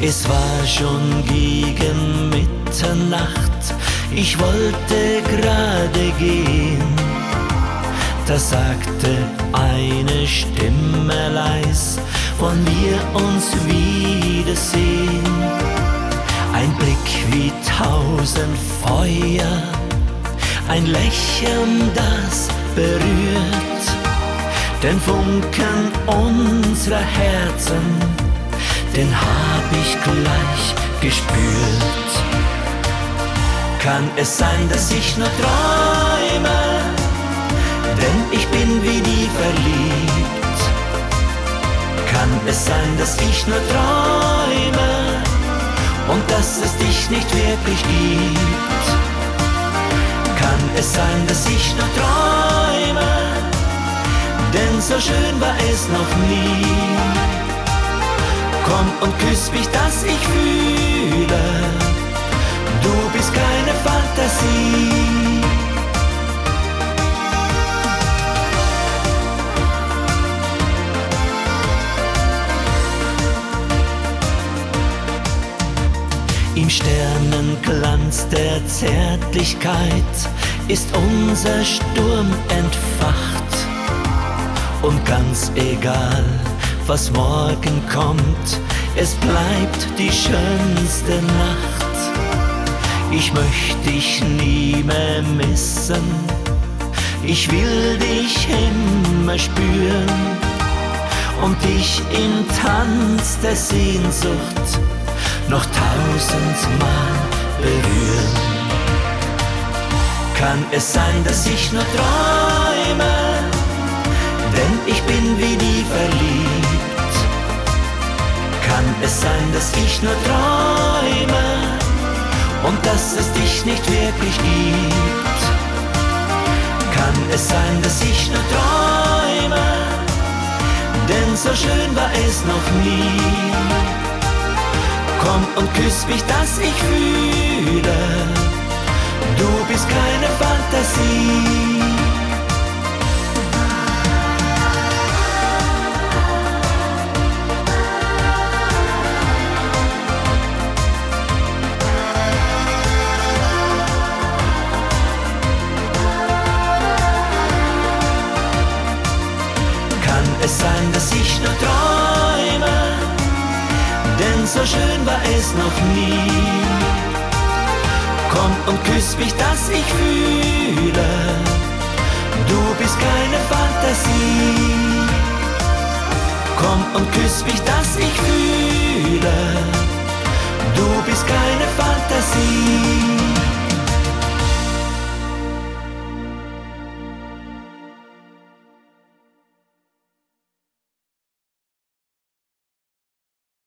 Es war schon gegen Mitternacht, ich wollte gerade gehen. Da sagte eine Stimme leis, wollen wir uns wiedersehen? Ein Blick wie 1000 Feuer, ein Lächeln, das berührt den Funken unserer Herzen, den hab ich gleich gespürt. Kann es sein, dass ich nur träume, denn ich bin wie nie verliebt? Kann es sein, dass ich nur träume und dass es dich nicht wirklich gibt? Kann es sein, dass ich nur träume, denn so schön war es noch nie. Komm und küss mich, dass ich fühle, du bist keine Fantasie. Im Sternenglanz der Zärtlichkeit ist unser Sturm entfacht. Und ganz egal, was morgen kommt, es bleibt die schönste Nacht. Ich möchte dich nie mehr missen, ich will dich immer spüren und dich im Tanz der Sehnsucht noch 1000-mal berühren. Kann es sein, dass ich nur träume, denn ich bin wie nie verliebt? Kann es sein, dass ich nur träume und dass es dich nicht wirklich gibt? Kann es sein, dass ich nur träume, denn so schön war es noch nie. Komm und küss mich, dass ich fühle, du bist keine Fantasie. Kann es sein, dass ich nur träume, denn so schön war es noch nie. Komm und küss mich, dass ich fühle, du bist keine Fantasie. Komm und küss mich, dass ich fühle, du bist keine Fantasie.